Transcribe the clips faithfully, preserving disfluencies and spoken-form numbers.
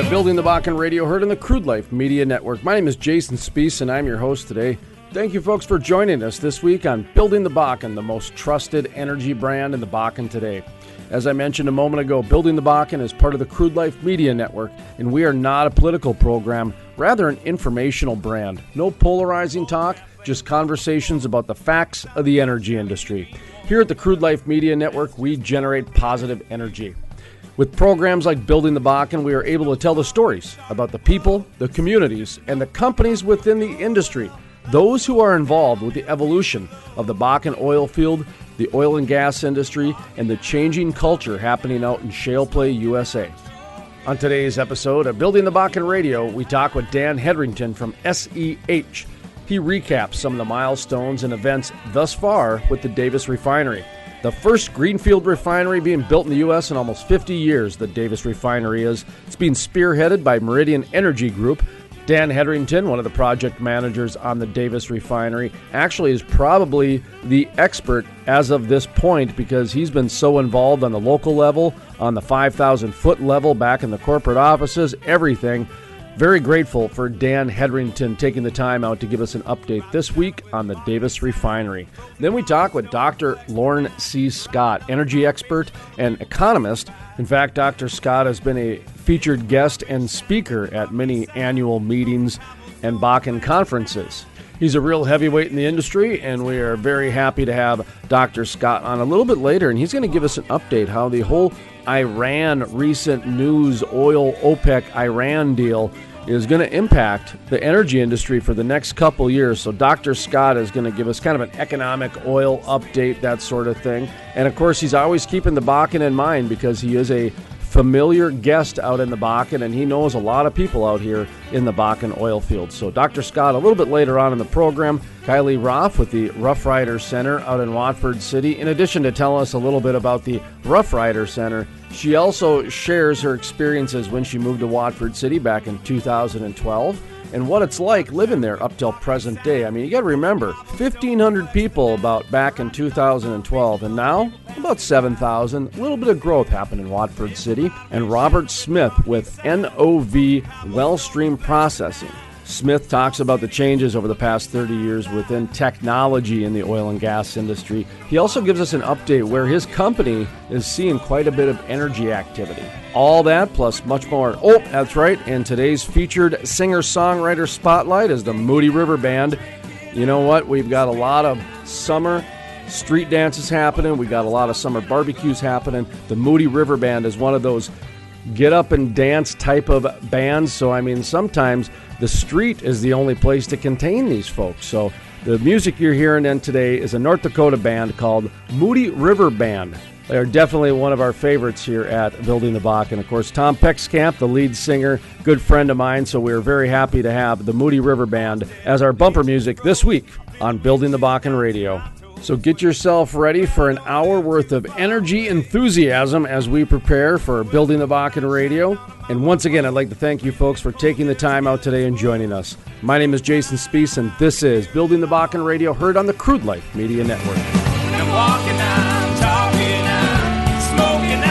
to Building the Bakken Radio, heard on the Crude Life Media Network. My name is Jason Spees, and I'm your host today. Thank you, folks, for joining us this week on Building the Bakken, the most trusted energy brand in the Bakken today. As I mentioned a moment ago, Building the Bakken is part of the Crude Life Media Network, and we are not a political program, rather an informational brand. No polarizing talk, just conversations about the facts of the energy industry. Here at the Crude Life Media Network, we generate positive energy. With programs like Building the Bakken, we are able to tell the stories about the people, the communities, and the companies within the industry, those who are involved with the evolution of the Bakken oil field, the oil and gas industry, and the changing culture happening out in Shale Play, U S A. On today's episode of Building the Bakken Radio, we talk with Dan Hedrington from S E H. He recaps some of the milestones and events thus far with the Davis Refinery. The first greenfield refinery being built in the U S in almost fifty years, the Davis Refinery is. It's being spearheaded by Meridian Energy Group. Dan Hedrington, one of the project managers on the Davis Refinery, actually is probably the expert as of this point because he's been so involved on the local level, on the five thousand foot level, back in the corporate offices, everything. Very grateful for Dan Hedrington taking the time out to give us an update this week on the Davis Refinery. Then we talk with Doctor Lauren C. Scott, energy expert and economist. In fact, Doctor Scott has been a featured guest and speaker at many annual meetings and Bakken conferences. He's a real heavyweight in the industry, and we are very happy to have Doctor Scott on a little bit later, and he's going to give us an update how the whole Iran recent news, oil OPEC Iran deal is going to impact the energy industry for the next couple years. So Doctor Scott is going to give us kind of an economic oil update, that sort of thing. And of course, he's always keeping the Bakken in mind because he is a familiar guest out in the Bakken, and he knows a lot of people out here in the Bakken oil field. So Doctor Scott, a little bit later on in the program, Kylie Roth with the Rough Rider Center out in Watford City. In addition to telling us a little bit about the Rough Rider Center, she also shares her experiences when she moved to Watford City back in two thousand twelve and what it's like living there up till present day. I mean, you got to remember, fifteen hundred people about back in two thousand twelve, and now about seven thousand. A little bit of growth happened in Watford City. And Robert Smith with N O V Wellstream Processing. Smith talks about the changes over the past thirty years within technology in the oil and gas industry. He also gives us an update where his company is seeing quite a bit of energy activity. All that plus much more. Oh, that's right. And today's featured singer-songwriter spotlight is the Moody River Band. You know what? We've got a lot of summer street dances happening. We got a lot of summer barbecues happening. The Moody River Band is one of those get up and dance type of bands. So, I mean, sometimes the street is the only place to contain these folks. So the music you're hearing then today is a North Dakota band called Moody River Band. They are definitely one of our favorites here at Building the Bakken. Of course, Tom Peckskamp, the lead singer, good friend of mine, so we're very happy to have the Moody River Band as our bumper music this week on Building the Bakken Radio. So get yourself ready for an hour worth of energy enthusiasm as we prepare for Building the Bakken Radio. And once again, I'd like to thank you folks for taking the time out today and joining us. My name is Jason Spees, and this is Building the Bakken Radio, heard on the Crude Life Media Network. I'm walking, I'm talking, I'm smoking,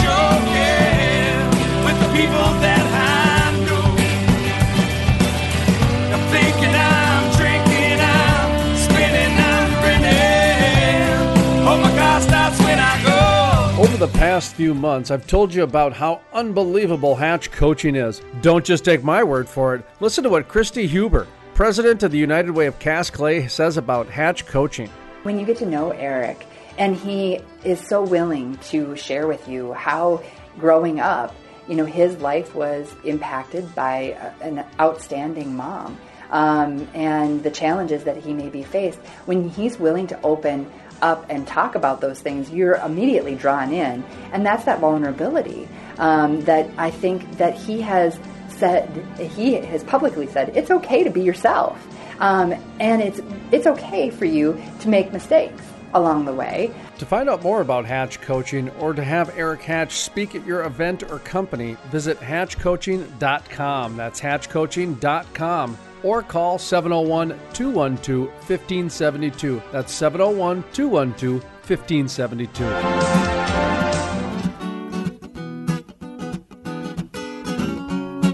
I'm joking with the people that I know. I'm thinking, I'm drinking, I'm spinning, I'm grinning. Oh my gosh, that's when I go. Over the past few months, I've told you about how unbelievable Hatch Coaching is. Don't just take my word for it. Listen to what Christy Huber, president of the United Way of Cast Clay, says about Hatch Coaching. When you get to know Eric, and he is so willing to share with you how growing up, you know, his life was impacted by a, an outstanding mom, um, and the challenges that he maybe faced. When he's willing to open up and talk about those things, you're immediately drawn in, and that's that vulnerability um, that I think that he has said, he has publicly said, it's okay to be yourself, um, and it's it's okay for you to make mistakes along the way. To find out more about Hatch Coaching or to have Eric Hatch speak at your event or company, visit hatch coaching dot com. That's hatch coaching dot com. Or call seven oh one, two one two, one five seven two. That's seven oh one, two one two, one five seven two.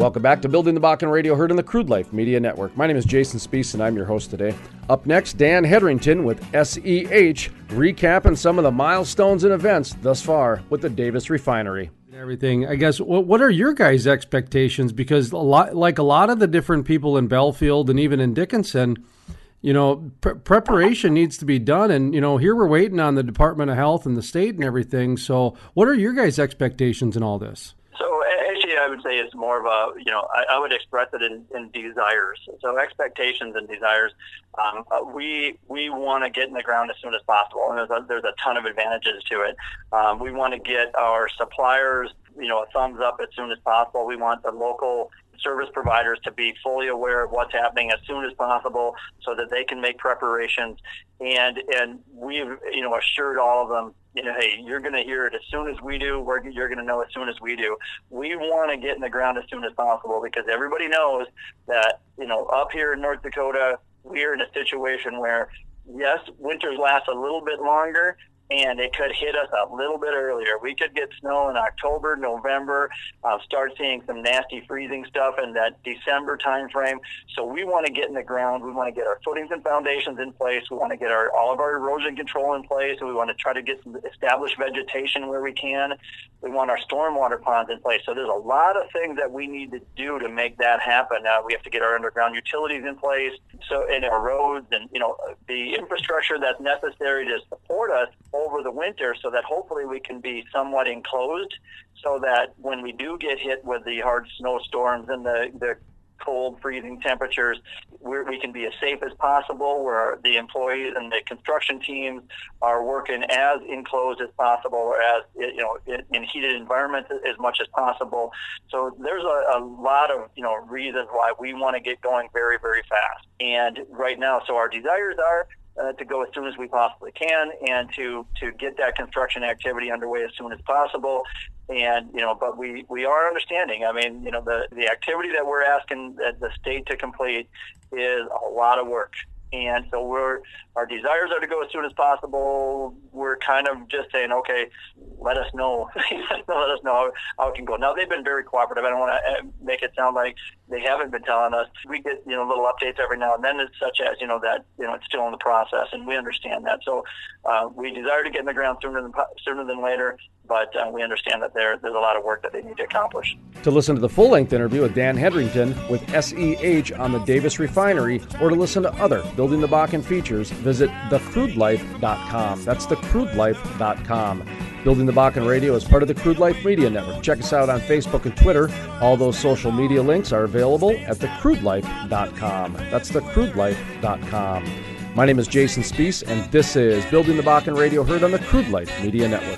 Welcome back to Building the Bakken Radio, heard on the Crude Life Media Network. My name is Jason Spees, and I'm your host today. Up next, Dan Hedrington with S E H, recapping some of the milestones and events thus far with the Davis Refinery. Everything. I guess, what what are your guys' expectations? Because a lot, like a lot of the different people in Belfield and even in Dickinson, you know, pre- preparation needs to be done. And, you know, here we're waiting on the Department of Health and the state and everything. So what are your guys' expectations in all this? So actually, I would say it's more of a, you know, I, I would express it in, in desires. So expectations and desires. Um, uh, we we want to get in the ground as soon as possible, and there's a, there's a ton of advantages to it. Um, we want to get our suppliers, you know, a thumbs up as soon as possible. We want the local service providers to be fully aware of what's happening as soon as possible so that they can make preparations. And and we've, you know, assured all of them, you know, hey, you're going to hear it as soon as we do. We're, you're going to know as soon as we do. We want to get in the ground as soon as possible because everybody knows that, you know, up here in North Dakota, we're in a situation where, yes, winters last a little bit longer, and it could hit us a little bit earlier. We could get snow in October, November, uh, start seeing some nasty freezing stuff in that December time frame. So we want to get in the ground. We want to get our footings and foundations in place. We want to get our all of our erosion control in place. And we want to try to get some established vegetation where we can. We want our stormwater ponds in place. So there's a lot of things that we need to do to make that happen. Uh, we have to get our underground utilities in place, so and our roads and, you know, the infrastructure that's necessary to support us over the winter so that hopefully we can be somewhat enclosed so that when we do get hit with the hard snowstorms and the, the cold freezing temperatures, we're, we can be as safe as possible, where the employees and the construction teams are working as enclosed as possible, or as, you know, in, in heated environments as much as possible. So there's a, a lot of, you know, reasons why we want to get going very, very fast. And right now, so our desires are Uh, to go as soon as we possibly can, and to, to get that construction activity underway as soon as possible. And, you know, but we, we are understanding, I mean, you know, the, the activity that we're asking the, the state to complete is a lot of work. And so we're, our desires are to go as soon as possible. We're kind of just saying, okay, let us know, let us know how, how it can go. Now, they've been very cooperative. I don't want to make it sound like they haven't been telling us. We get, you know, little updates every now and then, such as, you know, that, you know, it's still in the process, and we understand that. So uh, we desire to get in the ground sooner than sooner than later, but uh, we understand that there there's a lot of work that they need to accomplish. To listen to the full-length interview with Dan Hedrington with S E H on the Davis Refinery, or to listen to other Building the Bakken features, visit the crude life dot com. That's the crude life dot com. Building the Bakken Radio is part of the Crude Life Media Network. Check us out on Facebook and Twitter. All those social media links are available at the crude life dot com. That's the crude life dot com. My name is Jason Spees, and this is Building the Bakken Radio, heard on the Crude Life Media Network.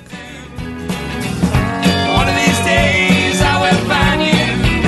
One of these days I will find you.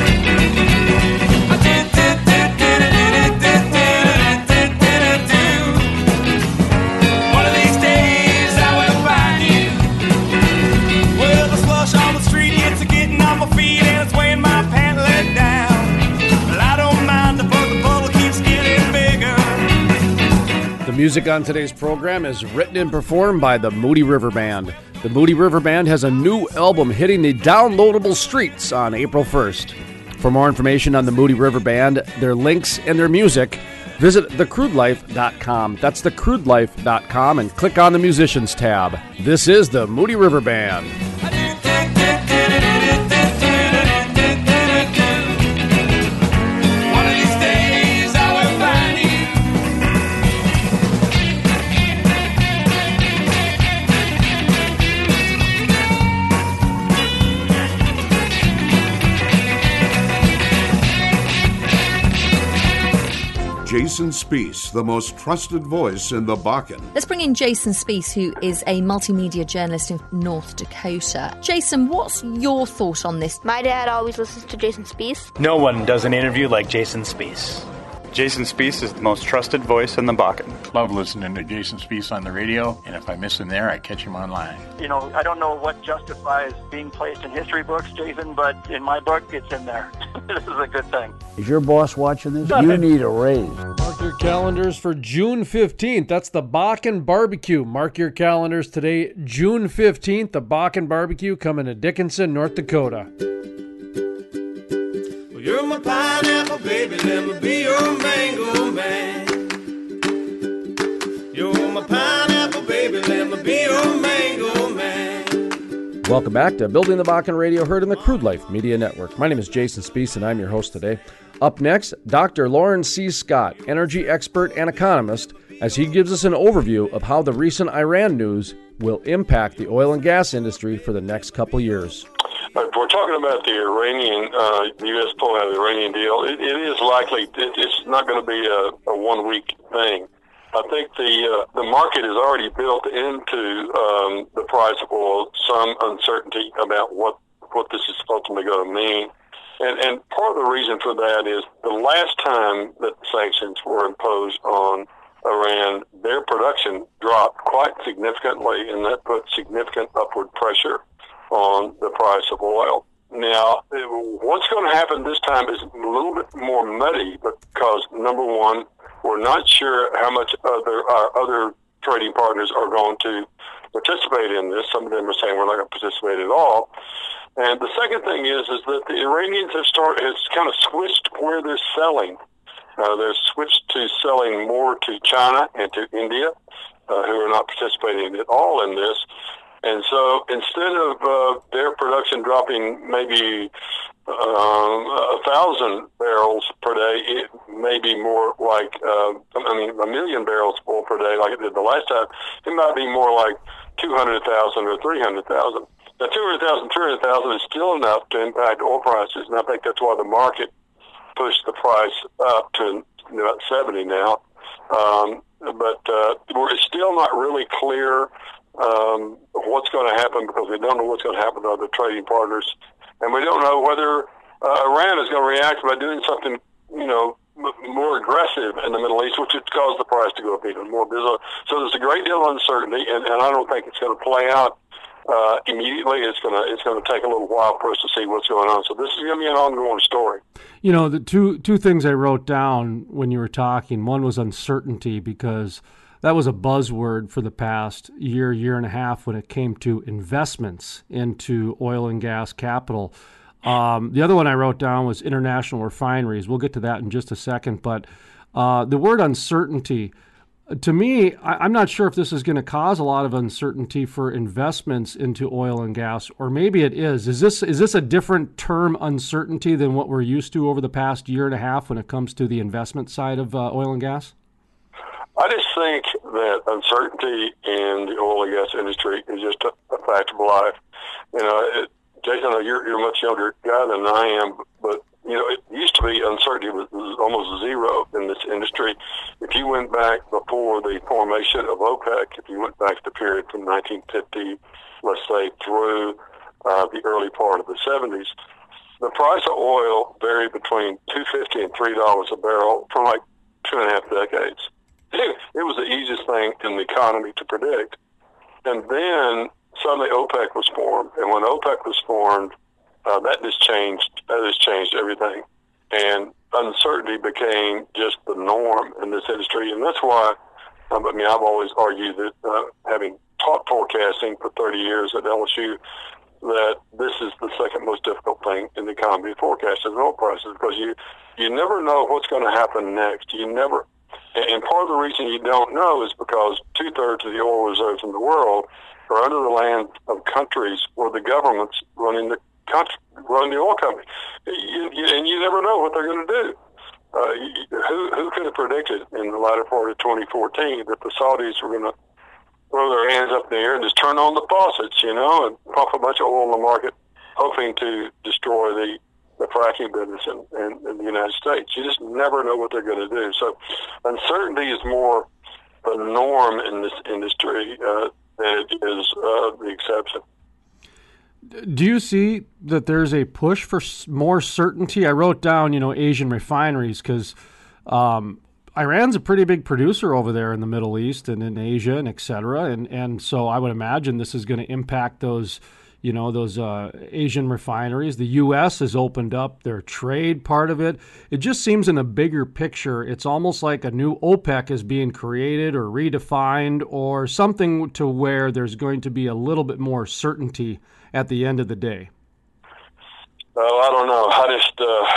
One of these days I will find you. Well, the slush on the street, it's a getting on my feet and it's weighing my pant leg down. But I don't mind, but the puddle keeps getting bigger. The music on today's program is written and performed by the Moody River Band. The Moody River Band has a new album hitting the downloadable streets on April first. For more information on the Moody River Band, their links, and their music, visit the crude life dot com. That's the crude life dot com, and click on the Musicians tab. This is the Moody River Band. One of these days I will find you. Jason Spees, the most trusted voice in the Bakken. Let's bring in Jason Spees, who is a multimedia journalist in North Dakota. Jason, what's your thought on this? My dad always listens to Jason Spees. No one does an interview like Jason Spees. Jason Spees is the most trusted voice in the Bakken. Love listening to Jason Spees on the radio, and if I miss him there, I catch him online. You know, I don't know what justifies being placed in history books, Jason, but in my book, it's in there. This is a good thing. Is your boss watching this? You need a raise. Mark your calendars for June fifteenth. That's the Bakken Barbecue. Mark your calendars today, June fifteenth, the Bakken Barbecue coming to Dickinson, North Dakota. Well, you're my pineapple baby, let me be your mango man. You're my pineapple baby, let me be your mango man. Welcome back to Building the Bakken Radio, heard in the Crude Life Media Network. My name is Jason Spiess, and I'm your host today. Up next, Doctor Loren C. Scott, energy expert and economist, as he gives us an overview of how the recent Iran news will impact the oil and gas industry for the next couple years. If we're talking about the Iranian, uh, the U S pulling out of the Iranian deal, it, it is likely, it, it's not going to be a, a one-week thing. I think the uh, the market has already built into um, the price of oil some uncertainty about what, what this is ultimately going to mean. And, and part of the reason for that is the last time that sanctions were imposed on Iran, their production dropped quite significantly, and that put significant upward pressure on the price of oil. Now, what's going to happen this time is a little bit more muddy because, number one, we're not sure how much other our other trading partners are going to participate in this. Some of them are saying we're not going to participate at all. And the second thing is is that the Iranians have started has kind of switched where they're selling. Uh, they're switched to selling more to China and to India, uh, who are not participating at all in this. And so instead of uh, their production dropping maybe um, a thousand barrels per day, it may be more like, uh, I mean, a million barrels of oil per day like it did the last time. It might be more like two hundred thousand or three hundred thousand. Now, two hundred thousand, three hundred thousand is still enough to impact oil prices, and I think that's why the market pushed the price up to about seventy now. Um, but uh, we're still not really clear um, what's going to happen because we don't know what's going to happen to other trading partners. And we don't know whether uh, Iran is going to react by doing something, you know, m- more aggressive in the Middle East, which would cause the price to go up even more. So there's a great deal of uncertainty, and, and I don't think it's going to play out Uh, immediately. It's gonna it's gonna take a little while for us to see what's going on. So this is gonna be an ongoing story. You know, the two two things I wrote down when you were talking. One was uncertainty, because that was a buzzword for the past year, year and a half when it came to investments into oil and gas capital. Um, the other one I wrote down was international refineries. We'll get to that in just a second. But uh, the word uncertainty, to me, I, I'm not sure if this is going to cause a lot of uncertainty for investments into oil and gas, or maybe it is. Is this is this a different term, uncertainty, than what we're used to over the past year and a half when it comes to the investment side of uh, oil and gas? I just think that uncertainty in the oil and gas industry is just a, a fact of life. You know, it, Jason, you're, you're a much younger guy than I am, but you know, it used to be uncertainty was, was almost zero in this industry. If you went back before the formation of OPEC, if you went back to the period from nineteen fifty, let's say, through uh, the early part of the seventies, the price of oil varied between two dollars and fifty cents and three dollars a barrel for like two and a half decades. It, it was the easiest thing in the economy to predict. And then suddenly OPEC was formed. And when OPEC was formed, uh, that just changed, that just changed everything. And uncertainty became just the norm in this industry. And that's why, um, I mean, I've always argued that uh, having taught forecasting for thirty years at L S U, that this is the second most difficult thing in the economy to forecast is oil prices, because you, you never know what's going to happen next. You never, and part of the reason you don't know is because two-thirds of the oil reserves in the world are under the land of countries where the government's running the country, running the oil company. You, you, and you never know what they're going to do. Uh, you, who, who could have predicted in the latter part of twenty fourteen that the Saudis were going to throw their hands up in the air and just turn on the faucets, you know, and pump a bunch of oil in the market, hoping to destroy the the fracking business in, in, in the United States. You just never know what they're going to do. So uncertainty is more the norm in this industry uh, than it is uh, the exception. Do you see that there's a push for more certainty? I wrote down, you know, Asian refineries, because um, Iran's a pretty big producer over there in the Middle East and in Asia and et cetera. And, and so I would imagine this is going to impact those you know, those uh, Asian refineries. The U S has opened up their trade part of it. It just seems in a bigger picture, it's almost like a new OPEC is being created or redefined, or something to where there's going to be a little bit more certainty at the end of the day. Well, I don't know. I just, uh,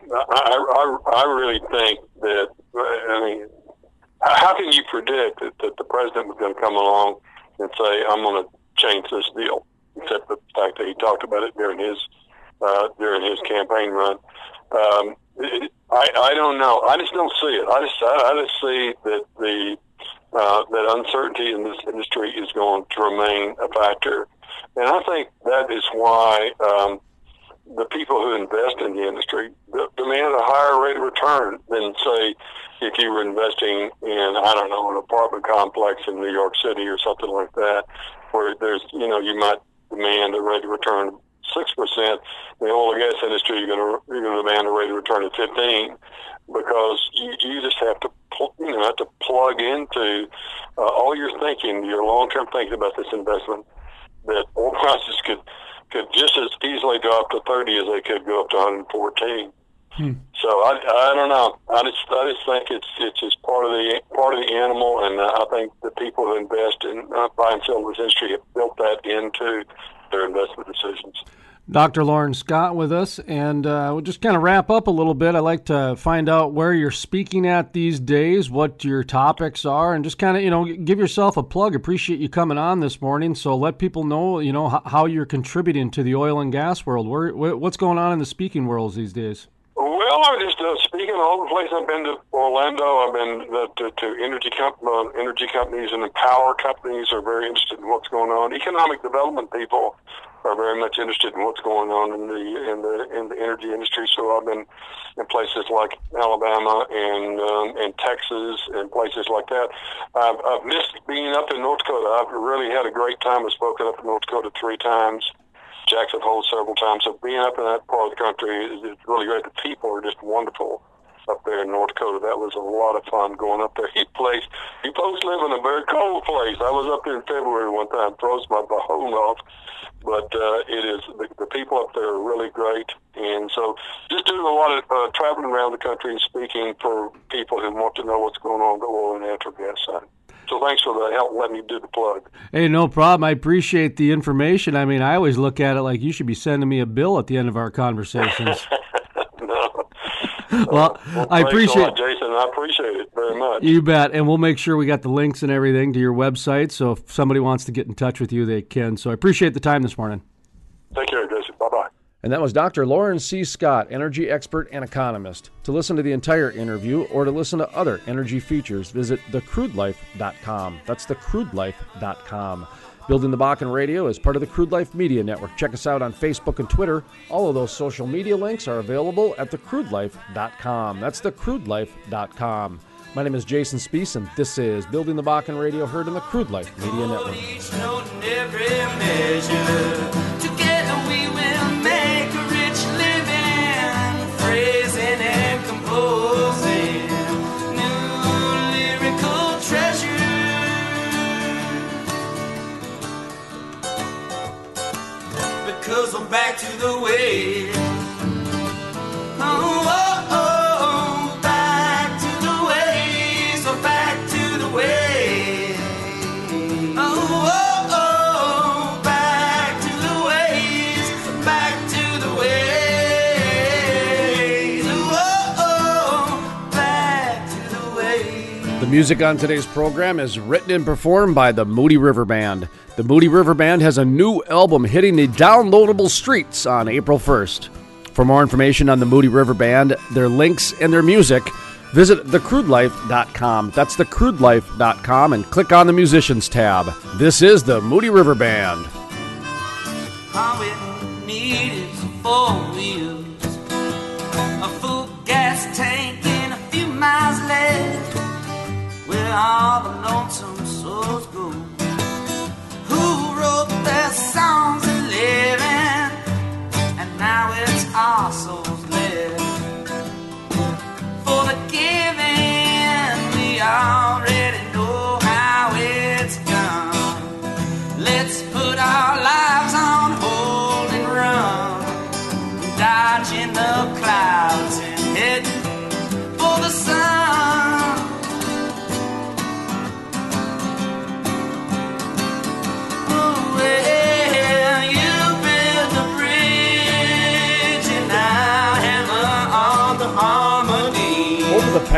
I, I, I really think that, I mean, how can you predict that, that the president was going to come along and say, I'm going to change this deal, except the fact that he talked about it during his uh, during his campaign run. Um, it, I, I don't know. I just don't see it. I just I, I just see that the uh, that uncertainty in this industry is going to remain a factor, and I think that is why um, the people who invest in the industry demand a higher rate of return than, say, if you were investing in, I don't know, an apartment complex in New York City or something like that, where there's, you know, you might demand a rate of return of six percent. In the oil and gas industry, you're going to you're going to demand a rate of return of fifteen, because you, you just have to pl- you know have to plug into uh, all your thinking, your long-term thinking about this investment, that oil prices could could just as easily drop to thirty as they could go up to one hundred fourteen. Hmm. So I, I don't know. I just I just think it's it's just part of the part of the animal, and uh, I think the people who invest in uh, buy and sell this industry have built that into their investment decisions. Doctor Loren Scott with us, and uh, we'll just kind of wrap up a little bit. I'd like to find out where you're speaking at these days, what your topics are, and just kind of, you know, give yourself a plug. Appreciate you coming on this morning, so let people know, you know, how you're contributing to the oil and gas world. Where, what's going on in the speaking worlds these days? Well, I'm just uh, speaking all over the place. I've been to Orlando. I've been uh, to, to energy comp- uh, energy companies, and the power companies are very interested in what's going on. Economic development people are very much interested in what's going on in the in the in the energy industry. So I've been in places like Alabama and um, and Texas and places like that. I've, I've missed being up in North Dakota. I've really had a great time. I've spoken up in North Dakota three times. Jackson Hole several times. So being up in that part of the country is, is really great. The people are just wonderful up there in North Dakota. That was a lot of fun going up there. You place, you folks live in a very cold place. I was up there in February one time, froze my bone off. But uh, it is the, the people up there are really great, and so just doing a lot of uh, traveling around the country and speaking for people who want to know what's going on the oil and natural gas side. So thanks for the help letting me do the plug. Hey, no problem. I appreciate the information. I mean, I always look at it like you should be sending me a bill at the end of our conversations. no. Well, well, I appreciate it, Jason. I appreciate it very much. You bet. And we'll make sure we got the links and everything to your website, so if somebody wants to get in touch with you, they can. So I appreciate the time this morning. Take care, Jason. Bye-bye. And that was Doctor Loren C. Scott, energy expert and economist. To listen to the entire interview or to listen to other energy features, visit the crude life dot com. That's the crude life dot com. Building the Bakken Radio is part of the Crude Life Media Network. Check us out on Facebook and Twitter. All of those social media links are available at the crude life dot com. That's the crude life dot com. My name is Jason Spiess, and this is Building the Bakken Radio, heard on the Crude Life Media Network. Each note and every measure, together we will make a rich living, phrasing and composing new lyrical treasure. Because I'm back to the way. Oh, oh, oh, back to the way. So back to the way. Oh, oh, oh, back to the ways. Back to the ways. Oh, oh, back to the ways. The music on today's program is written and performed by the Moody River Band. The Moody River Band has a new album hitting the downloadable streets on April first. For more information on the Moody River Band, their links, and their music, visit the crude life dot com. That's the crude life dot com, and click on the Musicians tab. This is the Moody River Band. All we need is four wheels, a full gas tank, and a few miles left, where all the lonesome souls go. Who wrote their songs and living, and now it's our souls left. For the giving, we already know how it's done. Let's put our lives on hold and run, dodging the clouds and heading for the sun. Well, you built a bridge and I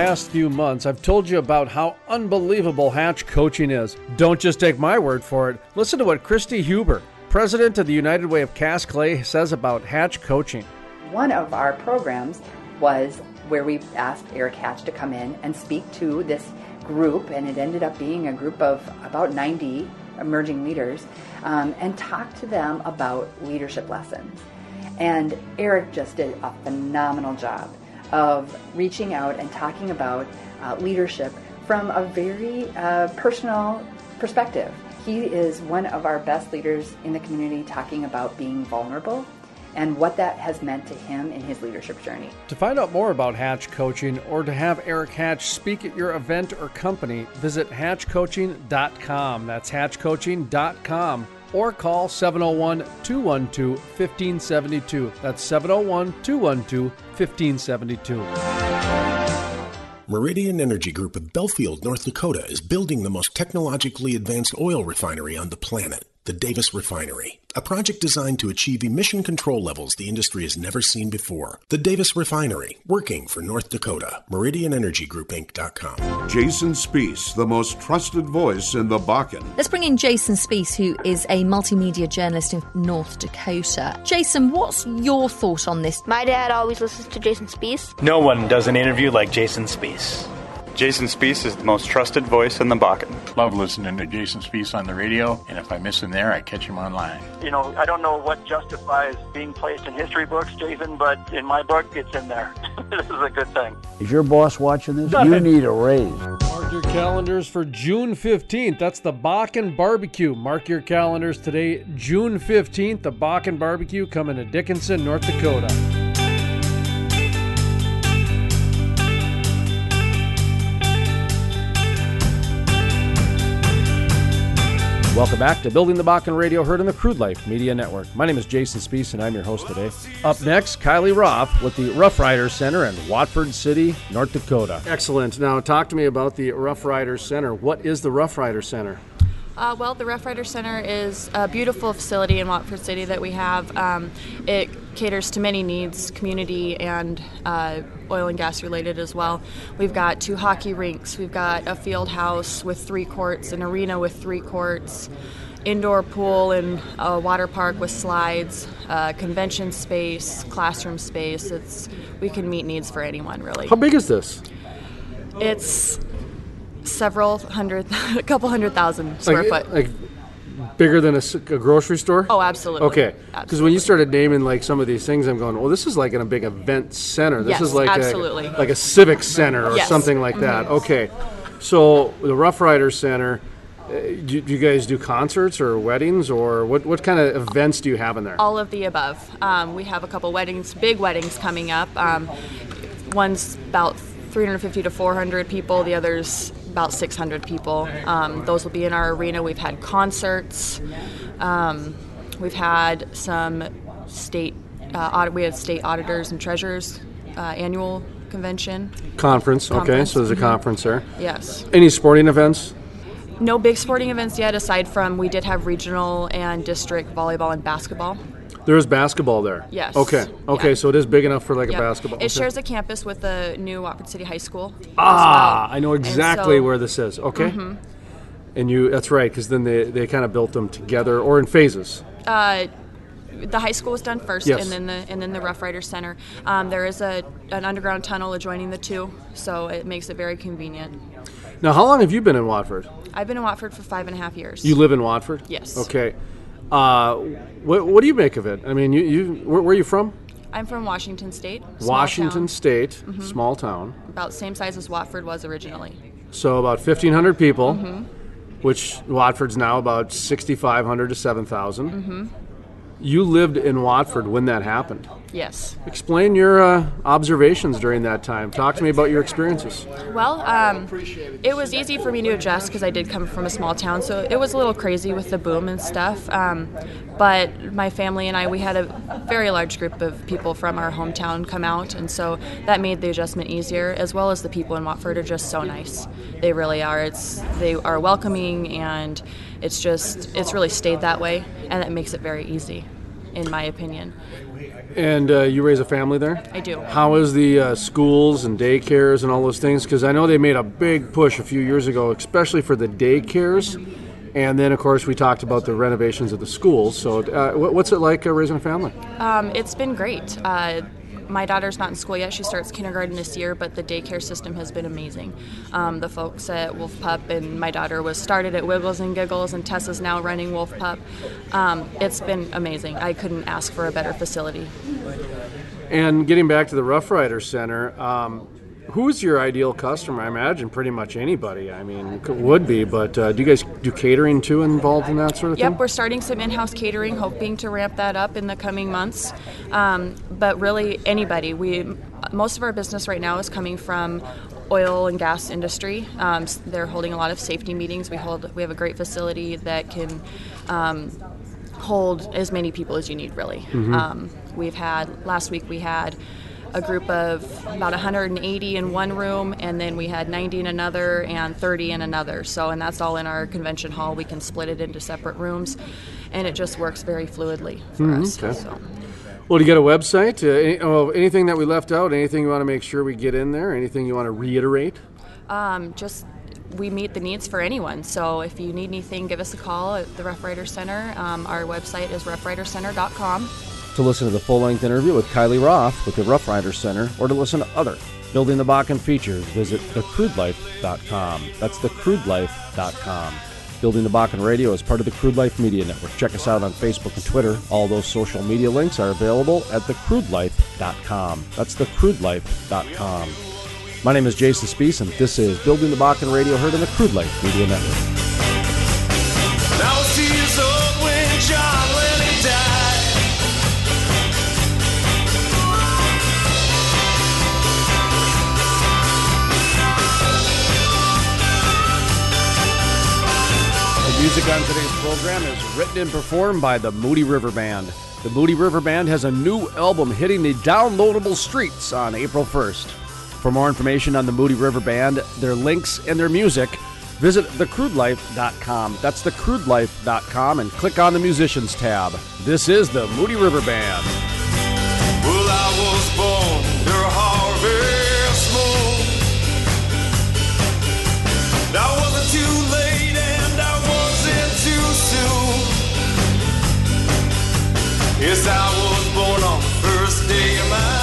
past few months, I've told you about how unbelievable Hatch coaching is. Don't just take my word for it. Listen to what Christy Huber, president of the United Way of Cast Clay, says about Hatch coaching. One of our programs was where we asked Eric Hatch to come in and speak to this group, and it ended up being a group of about ninety emerging leaders, um, and talk to them about leadership lessons. And Eric just did a phenomenal job of reaching out and talking about uh, leadership from a very uh, personal perspective. He is one of our best leaders in the community, talking about being vulnerable and what that has meant to him in his leadership journey. To find out more about Hatch Coaching or to have Eric Hatch speak at your event or company, visit hatch coaching dot com. That's hatch coaching dot com. Or call seven oh one, two one two, one five seven two. That's seven oh one, two one two, one five seven two. Meridian Energy Group of Belfield, North Dakota is building the most technologically advanced oil refinery on the planet, the Davis Refinery, a project designed to achieve emission control levels the industry has never seen before. The Davis Refinery, working for North Dakota. Meridian Energy Group Inc dot com. Jason Spees, the most trusted voice in the Bakken. Let's bring in Jason Spees, who is a multimedia journalist in North Dakota. Jason, what's your thought on this? My dad always listens to Jason Spees. No one does an interview like Jason Spees. Jason Spees is the most trusted voice in the Bakken. Love listening to Jason Spees on the radio, and if I miss him there, I catch him online. You know, I don't know what justifies being placed in history books, Jason, but in my book, it's in there. This is a good thing. Is your boss watching this? You need a raise. Mark your calendars for June fifteenth. That's the Bakken Barbecue. Mark your calendars today, June fifteenth, the Bakken Barbecue coming to Dickinson, North Dakota. Welcome back to Building the Bakken Radio, heard on the Crude Life Media Network. My name is Jason Spees, and I'm your host today. Up next, Kylie Roth with the Rough Riders Center in Watford City, North Dakota. Excellent. Now, talk to me about the Rough Riders Center. What is the Rough Riders Center? Uh, well, the Rough Riders Center is a beautiful facility in Watford City that we have. Um, it caters to many needs, community and uh, oil and gas related as well. We've got two hockey rinks, we've got a field house with three courts, an arena with three courts, indoor pool and a water park with slides, uh, convention space, classroom space. It's we can meet needs for anyone, really. How big is this? It's several hundred, a couple hundred thousand square like, foot. Like bigger than a, a grocery store? Oh, absolutely. Okay. Because when you started naming like some of these things, I'm going, well, this is like in a big event center. This yes, is like absolutely. A, like a civic center or yes. something like that. Mm-hmm. Okay. So the Rough Riders Center, uh, do, do you guys do concerts or weddings, or what, what kind of events do you have in there? All of the above. Um, we have a couple weddings, big weddings coming up. Um, one's about three hundred fifty to four hundred people. The other's about six hundred people. Um, those will be in our arena. We've had concerts. Um, we've had some state, uh, audit, we had state auditors and treasurers uh, annual convention. Conference, okay, conference. so there's a Mm-hmm. conference there. Yes. Any sporting events? No big sporting events yet, aside from we did have regional and district volleyball and basketball. There is basketball there? Yes. Okay, okay, yeah. so it is big enough for like Yep. a basketball. It okay. shares a campus with the new Watford City High School. Ah, as well. I know exactly so, where this is. Okay. Mm-hmm. And you, that's right, because then they, they kind of built them together or in phases. Uh, the high school was done first, Yes. and then the and then the Rough Riders Center. Um, there is a an underground tunnel adjoining the two, so it makes it very convenient. Now, how long have you been in Watford? I've been in Watford for five and a half years. You live in Watford? Yes. Okay. Uh, what, what do you make of it? I mean, you, you where, where are you from? I'm from Washington State. small Washington town. State, Mhm. small town. About same size as Watford was originally. So about fifteen hundred people, Mhm. which Watford's now about sixty-five hundred to seven thousand. Mm-hmm. You lived in Watford when that happened. Yes. Explain your uh, observations during that time. Talk to me about your experiences. Well, um, it was easy for me to adjust because I did come from a small town, so it was a little crazy with the boom and stuff. Um, but my family and I, we had a very large group of people from our hometown come out, and so that made the adjustment easier, as well as the people in Watford are just so nice. They really are. It's they are welcoming, and it's just it's really stayed that way, and that makes it very easy, in my opinion. And uh, you raise a family there? I do. How is the uh, schools and daycares and all those things? Because I know they made a big push a few years ago, especially for the daycares. And then, of course, we talked about the renovations of the schools. So uh, what's it like uh, raising a family? Um, it's been great. Uh, my daughter's not in school yet. She starts kindergarten this year, but the daycare system has been amazing. Um, the folks at Wolf Pup, and my daughter was started at Wiggles and Giggles, and Tessa's now running Wolf Pup. Um, it's been amazing. I couldn't ask for a better facility. And getting back to the Rough Rider Center, um, who's your ideal customer? I imagine pretty much anybody. I mean, would be, but uh, do you guys do catering too involved in that sort of yep, thing? Yep, we're starting some in-house catering, hoping to ramp that up in the coming months. Um, but really, anybody. We most of our business right now is coming from oil and gas industry. Um, they're holding a lot of safety meetings. We hold. We have a great facility that can um, hold as many people as you need, really. Mm-hmm. Um, we've had last week we had a group of about one hundred eighty in one room, and then we had ninety in another and thirty in another. So, and that's all in our convention hall. We can split it into separate rooms, and it just works very fluidly for mm-hmm. us. Okay. So. Well, do you get a website? Uh, any, oh, anything that we left out? Anything you want to make sure we get in there? Anything you want to reiterate? Um, just we meet the needs for anyone. So if you need anything, give us a call at the Rough Rider Center. Um, our website is rough rider center dot com. To listen to the full-length interview with Kylie Roth with the Rough Rider Center, or to listen to other Building the Bakken features, visit the crude life dot com. That's the crude life dot com. Building the Bakken Radio is part of the Crude Life Media Network. Check us out on Facebook and Twitter. All those social media links are available at the crude life dot com. That's the crude life dot com. My name is Jason Spees, and this is Building the Bakken Radio, heard on the Crude Life Media Network. I was two years old when John Lennon died. The music on today's program is written and performed by the Moody River Band. The Moody River Band has a new album hitting the downloadable streets on April first. For more information on the Moody River Band, their links, and their music, visit the crude life dot com. That's the crude life dot com, and click on the Musicians tab. This is the Moody River Band. Well, I was born to harvest moon. I wasn't too late and I wasn't too soon. Yes, I was born on the first day of my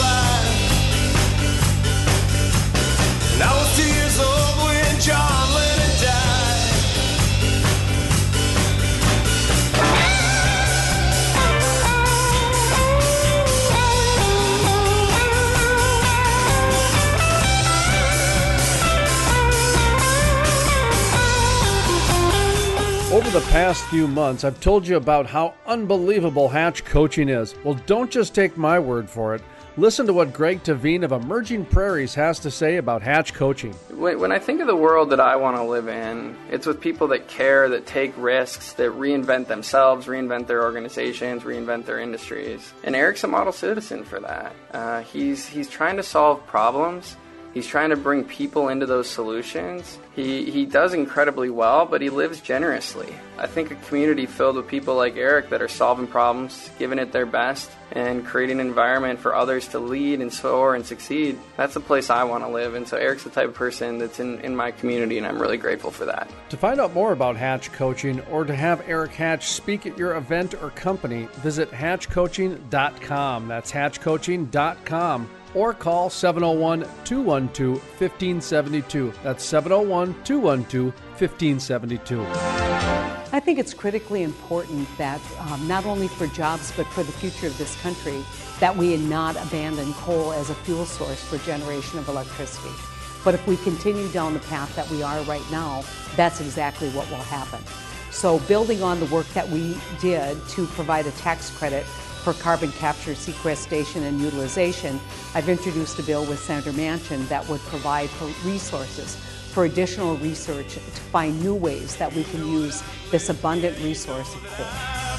I was two years old when John Lennon died. Over the past few months, I've told you about how unbelievable Hatch coaching is. Well, don't just take my word for it. Listen to what Greg Tavine of Emerging Prairies has to say about Hatch coaching. When I think of the world that I want to live in, it's with people that care, that take risks, that reinvent themselves, reinvent their organizations, reinvent their industries. And Eric's a model citizen for that. Uh, he's he's trying to solve problems. He's trying to bring people into those solutions. He he does incredibly well, but he lives generously. I think a community filled with people like Eric that are solving problems, giving it their best, and creating an environment for others to lead and soar and succeed, that's the place I want to live. And so Eric's the type of person that's in, in my community, and I'm really grateful for that. To find out more about Hatch Coaching or to have Eric Hatch speak at your event or company, visit hatch coaching dot com. That's hatch coaching dot com. Or call seven oh one, two one two, one five seven two. That's seven oh one, two one two, one five seven two. I think it's critically important that um, not only for jobs but for the future of this country that we not abandon coal as a fuel source for generation of electricity. But if we continue down the path that we are right now, that's exactly what will happen. So building on the work that we did to provide a tax credit for carbon capture, sequestration, and utilization, I've introduced a bill with Senator Manchin that would provide for resources for additional research to find new ways that we can use this abundant resource of coal.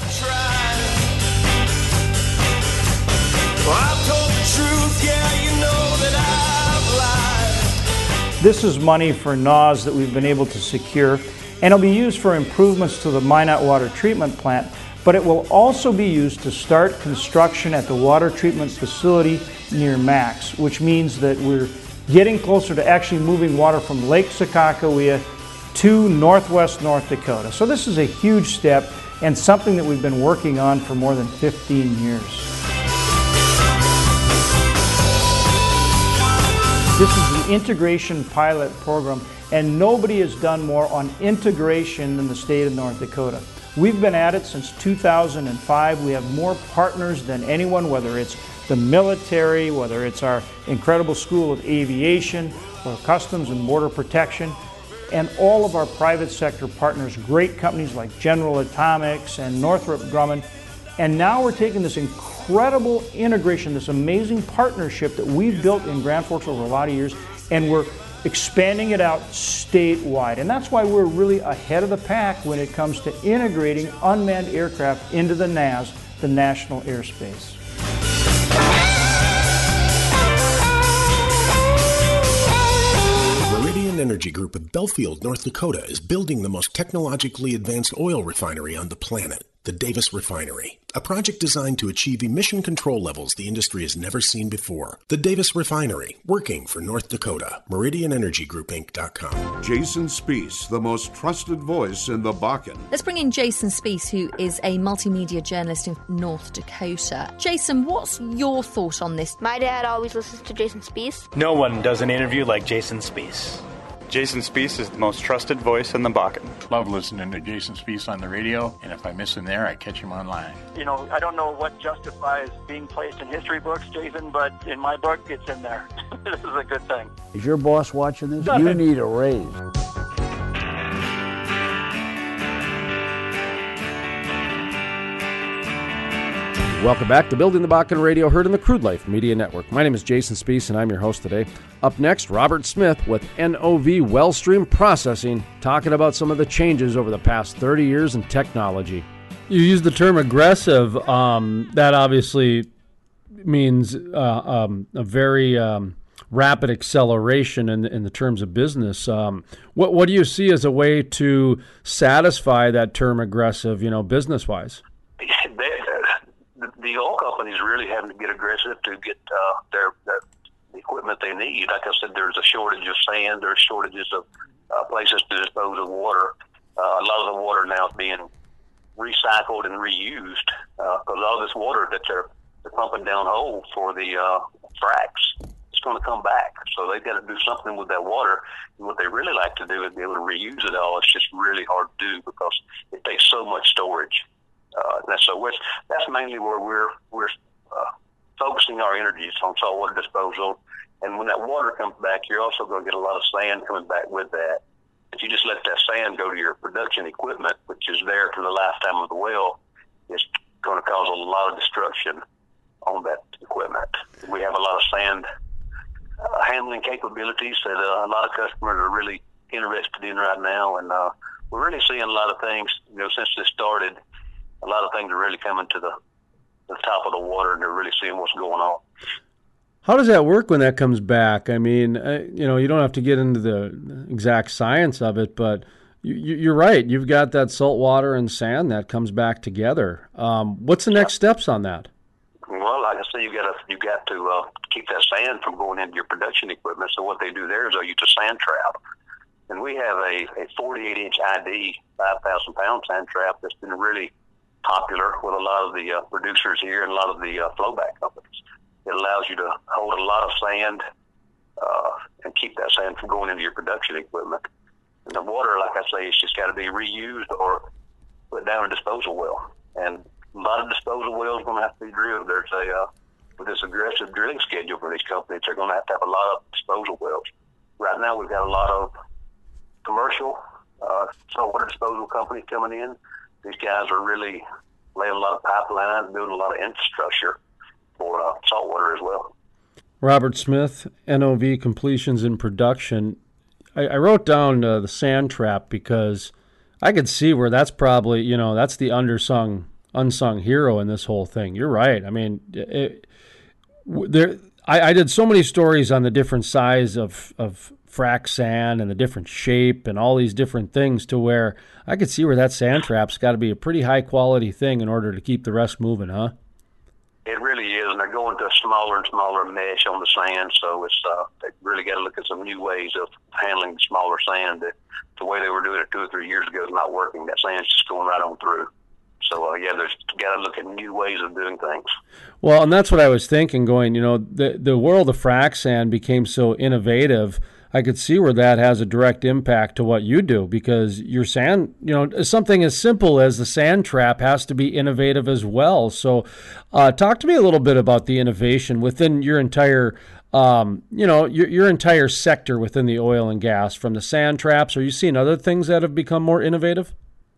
Well, I've told the truth, yeah, you know that I've lied. This is money for N O S that we've been able to secure, and it'll be used for improvements to the Minot Water Treatment Plant, but it will also be used to start construction at the water treatment facility near Max, which means that we're getting closer to actually moving water from Lake Sakakawea to northwest North Dakota. So this is a huge step and something that we've been working on for more than fifteen years. This is the integration pilot program, and nobody has done more on integration than the state of North Dakota. We've been at it since two thousand five. We have more partners than anyone, whether it's the military, whether it's our incredible School of Aviation, or Customs and Border Protection, and all of our private sector partners, great companies like General Atomics and Northrop Grumman. And now we're taking this incredible integration, this amazing partnership that we've built in Grand Forks over a lot of years, and we're expanding it out statewide. And that's why we're really ahead of the pack when it comes to integrating unmanned aircraft into the N A S, the National Airspace. Meridian Energy Group of Belfield, North Dakota is building the most technologically advanced oil refinery on the planet, the Davis Refinery, a project designed to achieve emission control levels the industry has never seen before. The Davis Refinery, working for North Dakota. Meridian Energy Group Inc dot com. Jason Spiess, the most trusted voice in the Bakken. Let's bring in Jason Spiess, who is a multimedia journalist in North Dakota. Jason, what's your thought on this? My dad always listens to Jason Spiess. No one does an interview like Jason Spiess. Jason Spiess is the most trusted voice in the Bakken. Love listening to Jason Spiess on the radio, and if I miss him there, I catch him online. You know, I don't know what justifies being placed in history books, Jason, but in my book, it's in there. This is a good thing. Is your boss watching this? You need a raise. Welcome back to Building the Bakken Radio, heard on the Crude Life Media Network. My name is Jason Spiess, and I'm your host today. Up next, Robert Smith with N O V Wellstream Processing, talking about some of the changes over the past thirty years in technology. You use the term aggressive. Um, that obviously means uh, um, a very um, rapid acceleration in, in the terms of business. Um, what, what do you see as a way to satisfy that term aggressive, you know, business-wise? The oil companies really having to get aggressive to get uh, their, their equipment they need. Like I said, there's a shortage of sand. There's shortages of uh, places to dispose of water. Uh, a lot of the water now is being recycled and reused because uh, all this water that they're, they're pumping down hole for the uh, fracs, it's going to come back. So they've got to do something with that water. And what they really like to do is be able to reuse it all. It's just really hard to do because it takes so much storage. Uh, and so we're, that's mainly where we're we're uh, focusing our energies on saltwater disposal. And when that water comes back, you're also going to get a lot of sand coming back with that. If you just let that sand go to your production equipment, which is there for the lifetime of the well, it's going to cause a lot of destruction on that equipment. We have a lot of sand uh, handling capabilities that uh, a lot of customers are really interested in right now, and uh, we're really seeing a lot of things. You know, since this started, a lot of things are really coming to the, the top of the water, and they're really seeing what's going on. How does that work when that comes back? I mean, uh, you know, you don't have to get into the exact science of it, but you, you're right. You've got that salt water and sand that comes back together. Um, what's the next steps on that? Well, like I say, you got to you got to uh, keep that sand from going into your production equipment. So what they do there is they'll use a sand trap, and we have a, a forty-eight inch I D, five thousand pound sand trap that's been really popular with a lot of the uh, producers here and a lot of the uh, flowback companies. It allows you to hold a lot of sand uh, and keep that sand from going into your production equipment. And the water, like I say, it's just got to be reused or put down a disposal well. And a lot of disposal wells are going to have to be drilled. There's a uh, with this aggressive drilling schedule for these companies, they're going to have to have a lot of disposal wells. Right now, we've got a lot of commercial uh, saltwater disposal companies coming in. These guys are really laying a lot of pipelines, building a lot of infrastructure for uh, saltwater as well. Robert Smith, N O V Completions and Production. I, I wrote down uh, the sand trap because I could see where that's probably, you know, that's the undersung, unsung hero in this whole thing. You're right. I mean, it, there. I, I did so many stories on the different size of, of frac sand and the different shape and all these different things to where I could see where that sand trap's got to be a pretty high quality thing in order to keep the rest moving, huh? It really is, and they're going to a smaller and smaller mesh on the sand, so it's uh, they really got to look at some new ways of handling smaller sand. That the way they were doing it two or three years ago is not working. That sand's just going right on through. So, uh, yeah, there's got to look at new ways of doing things. Well, and that's what I was thinking, going, you know, the, the world of frac sand became so innovative. I could see where that has a direct impact to what you do, because your sand, you know, something as simple as the sand trap has to be innovative as well. So uh, talk to me a little bit about the innovation within your entire, um, you know, your, your entire sector within the oil and gas, from the sand traps. Are you seeing other things that have become more innovative?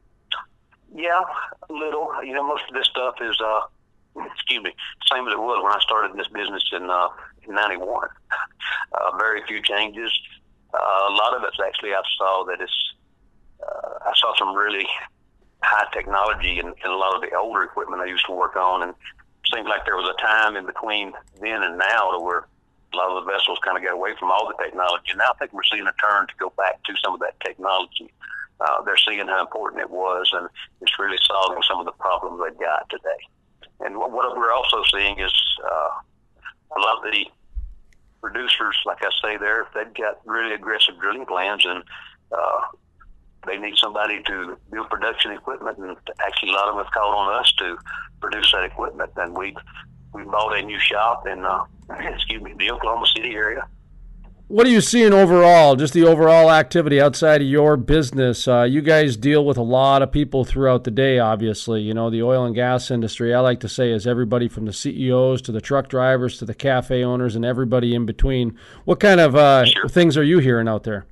Yeah, a little. You know, most of this stuff is, uh, excuse me, same as it was when I started in this business in uh, in ninety-one. Uh, very few changes. Uh, a lot of it's actually I saw that it's, uh, I saw some really high technology in, in a lot of the older equipment I used to work on, and it seems like there was a time in between then and now to where a lot of the vessels kind of got away from all the technology. And now I think we're seeing a turn to go back to some of that technology. Uh, they're seeing how important it was, and it's really solving some of the problems they've got today. And what, what we're also seeing is uh, a lot of the producers, like I say there, they've got really aggressive drilling plans, and uh, they need somebody to build production equipment, and actually a lot of them have called on us to produce that equipment. And we we bought a new shop in, uh, excuse me, the Oklahoma City area. What are you seeing overall, just the overall activity outside of your business? Uh, you guys deal with a lot of people throughout the day, obviously. You know, the oil and gas industry, I like to say, is everybody from the C E Os to the truck drivers to the cafe owners and everybody in between. What kind of uh, sure. things are you hearing out there?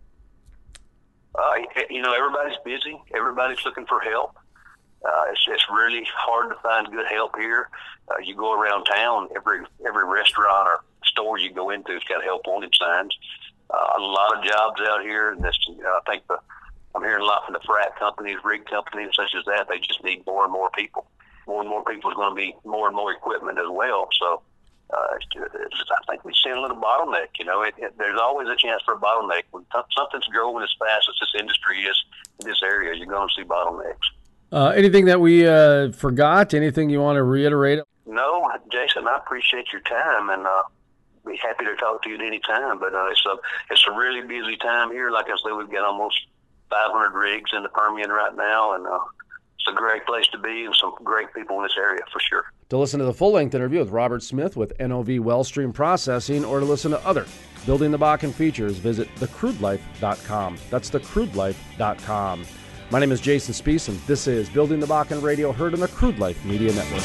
Uh, you know, everybody's busy. Everybody's looking for help. Uh, it's, it's really hard to find good help here. Uh, you go around town, every every restaurant or store you go into has got help wanted signs. Uh, a lot of jobs out here, and this, uh, I think the, I'm hearing a lot from the frac companies, rig companies, such as that. They just need more and more people. More and more people is going to be more and more equipment as well. So uh, it's, it's, I think we're seeing a little bottleneck. You know, it, it, there's always a chance for a bottleneck. When t- something's growing as fast as this industry is in this area, you're going to see bottlenecks. Uh, anything that we uh, forgot? Anything you want to reiterate? No, Jason, I appreciate your time, and uh, be happy to talk to you at any time. But uh, it's a it's a really busy time here. Like I said, we've got almost five hundred rigs in the Permian right now, and uh, it's a great place to be, and some great people in this area for sure. To listen to the full-length interview with Robert Smith with N O V Wellstream Processing, or to listen to other Building the Bakken features, visit the crude life dot com. That's the crude life dot com. My name is Jason Spiess, and this is Building the Bakken Radio, heard on the Crude Life Media Network.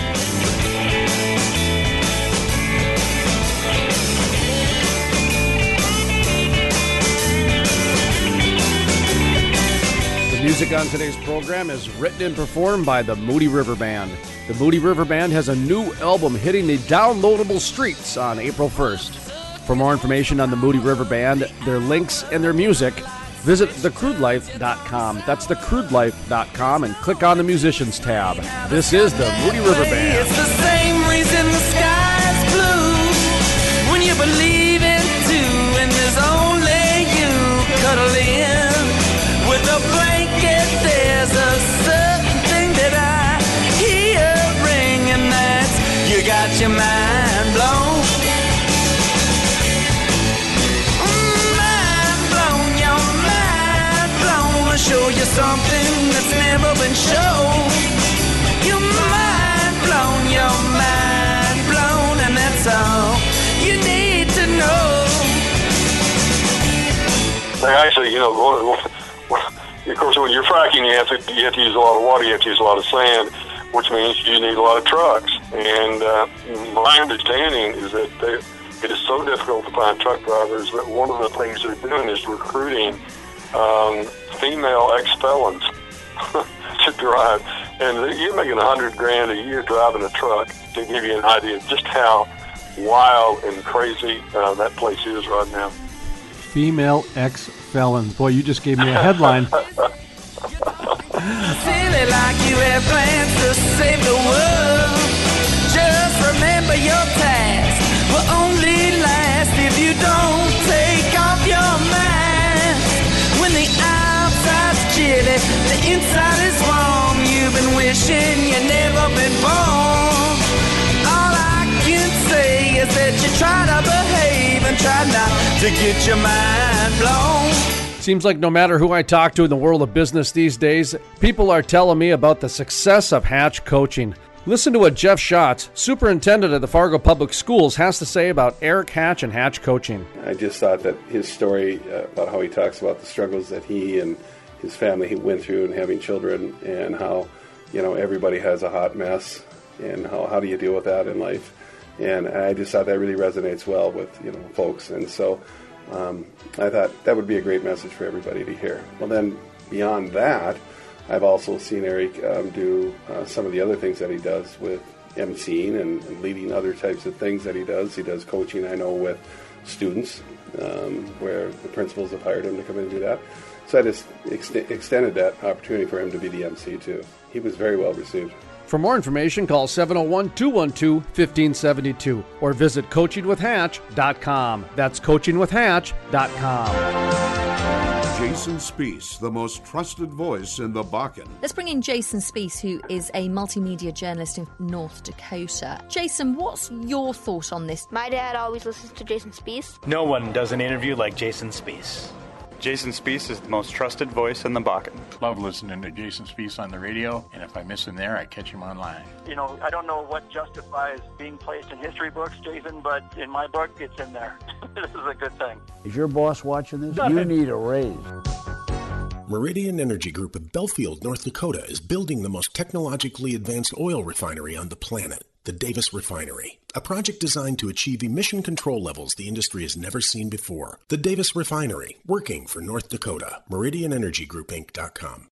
The music on today's program is written and performed by the Moody River Band. The Moody River Band has a new album hitting the downloadable streets on April first. For more information on the Moody River Band, their links, and their music, visit the crude life dot com. That's the crude life dot com, and click on the Musicians tab. This is the Moody River Band. It's the same reason the sky's blue when you believe in two, and there's only you cuddle in with a blanket. There's a certain thing that I hear ring, and that's you got your mind blown. Show you something that's never been shown. Your mind blown, your mind blown, and that's all you need to know. Actually, you know, of course, when you're fracking, you have to you have to use a lot of water, you have to use a lot of sand, which means you need a lot of trucks. And uh, my understanding is that they, it is so difficult to find truck drivers that one of the things they're doing is recruiting Um, female ex-felons to drive, and you're making a hundred grand a year driving a truck. To give you an idea of just how wild and crazy uh, that place is right now. Female ex-felons. Boy, you just gave me a headline. Silly like you have plans to save the world. Just remember your task will only last if you don't take off your say the inside is warm. You've been wishing you never been born. All I can say is that you try to behave and try not to get your mind blown. Seems like no matter who I talk to in the world of business these days, people are telling me about the success of Hatch coaching. Listen to what Jeff Schatz, superintendent of the Fargo Public Schools, has to say about Eric Hatch and Hatch coaching. I just thought that his story uh, about how he talks about the struggles that he and his family went through and having children, and how, you know, everybody has a hot mess, and how, how do you deal with that in life. And I just thought that really resonates well with, you know, folks. And so um, I thought that would be a great message for everybody to hear. Well, then beyond that, I've also seen Eric um, do uh, some of the other things that he does with emceeing and, and leading other types of things that he does. He does coaching, I know, with students, um, where the principals have hired him to come in and do that. So I just ex- extended that opportunity for him to be the M C too. He was very well received. For more information, call seven oh one, two one two, one five seven two or visit coaching with hatch dot com. That's coaching with hatch dot com. Jason Spiess, the most trusted voice in the Bakken. Let's bring in Jason Spiess, who is a multimedia journalist in North Dakota. Jason, what's your thought on this? My dad always listens to Jason Spiess. No one does an interview like Jason Spiess. Jason Spiess is the most trusted voice in the Bakken. Love listening to Jason Spiess on the radio, and if I miss him there, I catch him online. You know, I don't know what justifies being placed in history books, Jason, but in my book, it's in there. This is a good thing. Is your boss watching this? You need a raise. Meridian Energy Group of Belfield, North Dakota is building the most technologically advanced oil refinery on the planet, the Davis Refinery, a project designed to achieve emission control levels the industry has never seen before. The Davis Refinery, working for North Dakota. Meridian Energy Group Inc dot com.